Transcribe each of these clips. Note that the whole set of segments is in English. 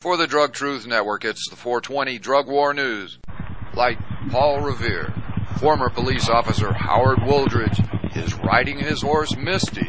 For the Drug Truth Network, it's the 420 Drug War News. Like Paul Revere, former police officer Howard Wooldridge is riding his horse Misty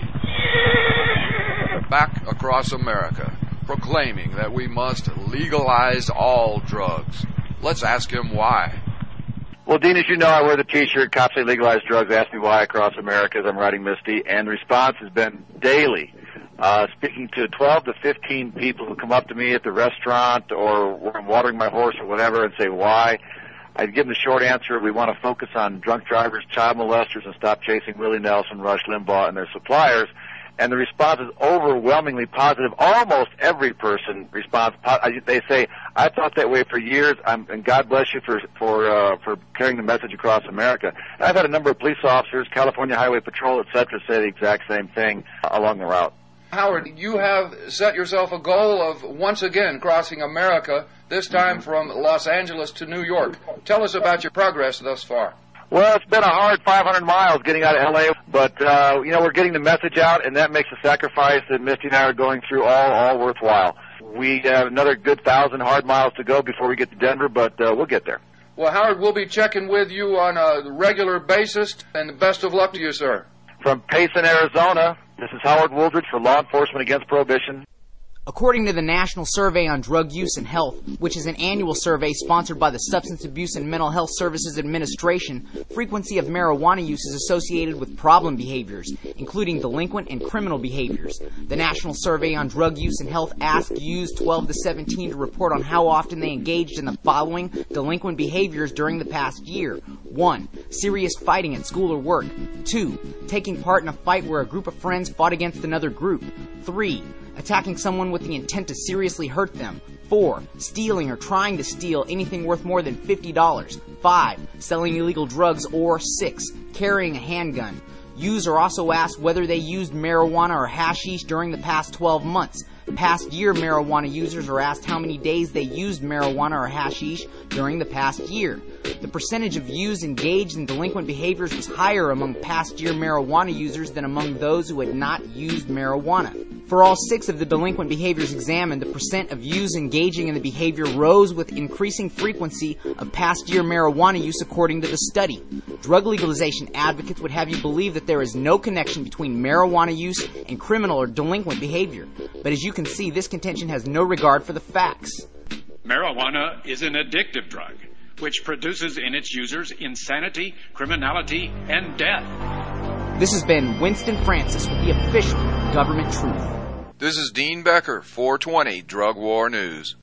back across America, proclaiming that we must legalize all drugs. Let's ask him why. Well, Dean, as you know, I wear the T-shirt, Cops Say Legalize Drugs, Ask Me Why across America as I'm riding Misty, and the response has been daily. Speaking to 12 to 15 people who come up to me at the restaurant or where I'm watering my horse or whatever and say why, I give them the short answer: we want to focus on drunk drivers, child molesters, and stop chasing Willie Nelson, Rush Limbaugh, and their suppliers. And the response is overwhelmingly positive. Almost every person responds. They say, "I thought that way for years," and God bless you for carrying the message across America. And I've had a number of police officers, California Highway Patrol, etc., say the exact same thing along the route. Howard, you have set yourself a goal of once again crossing America, this time from Los Angeles to New York. Tell us about your progress thus far. Well, it's been a hard 500 miles getting out of L.A., but, we're getting the message out, and that makes the sacrifice that Misty and I are going through all worthwhile. We have another good 1,000 hard miles to go before we get to Denver, but we'll get there. Well, Howard, we'll be checking with you on a regular basis, and best of luck to you, sir. From Payson, Arizona, this is Howard Wooldridge for Law Enforcement Against Prohibition. According to the National Survey on Drug Use and Health, which is an annual survey sponsored by the Substance Abuse and Mental Health Services Administration, frequency of marijuana use is associated with problem behaviors, including delinquent and criminal behaviors. The National Survey on Drug Use and Health asked youths 12 to 17 to report on how often they engaged in the following delinquent behaviors during the past year. 1. Serious fighting at school or work. 2. Taking part in a fight where a group of friends fought against another group. 3. Attacking someone with the intent to seriously hurt them. 4. Stealing or trying to steal anything worth more than $50. 5. Selling illegal drugs. Or 6. Carrying a handgun. Youths are also asked whether they used marijuana or hashish during the past 12 months. Past year marijuana users are asked how many days they used marijuana or hashish during the past year. The percentage of youths engaged in delinquent behaviors was higher among past year marijuana users than among those who had not used marijuana. For all 6 of the delinquent behaviors examined, the percent of youths engaging in the behavior rose with increasing frequency of past year marijuana use according to the study. Drug legalization advocates would have you believe that there is no connection between marijuana use and criminal or delinquent behavior. But as you can see, this contention has no regard for the facts. Marijuana is an addictive drug, which produces in its users insanity, criminality, and death. This has been Winston Francis with the official Government Truth. This is Dean Becker, 420 Drug War News.